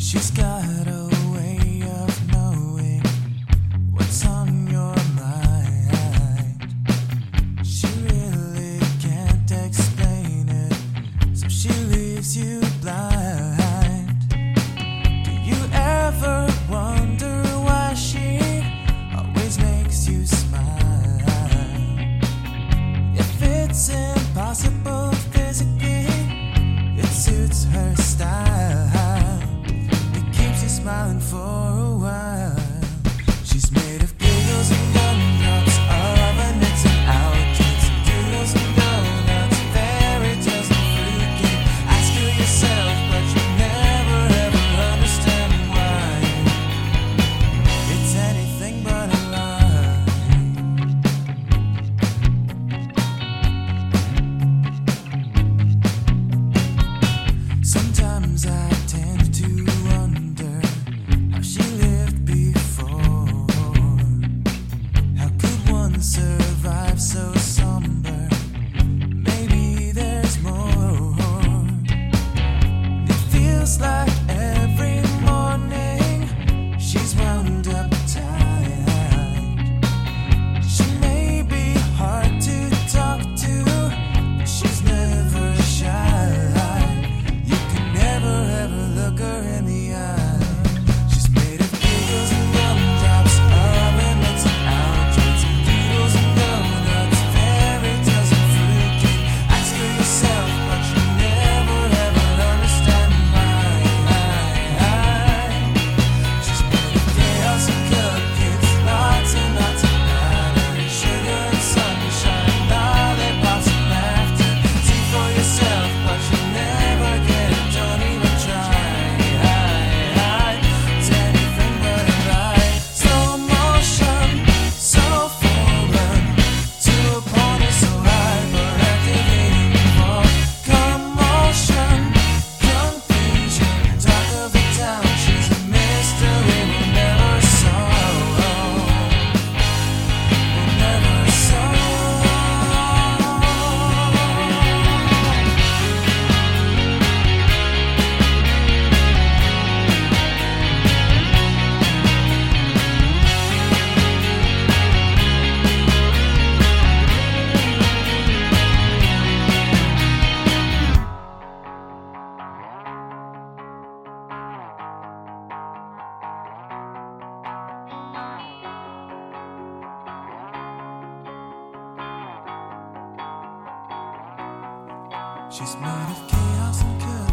She's got a way of knowing what's on your mind. She really can't explain it, so she leaves you blind. Do you ever wonder why she always makes you smile? If it's impossible physically, it suits her style. Smiling for a while. She's made of giggles and gumdrops, ovens and outlets, doodles and donuts, fairy tales and freaking. Ask her yourself, but you never ever understand why. It's anything but a lie. Sometimes I tend to wonder how she lived before. How could one survive so somber? Maybe there's more. It feels like every morning she's wound up tight. She may be hard to talk to, but she's never shy. You can never ever look her in the eye. She's made of chaos and chaos.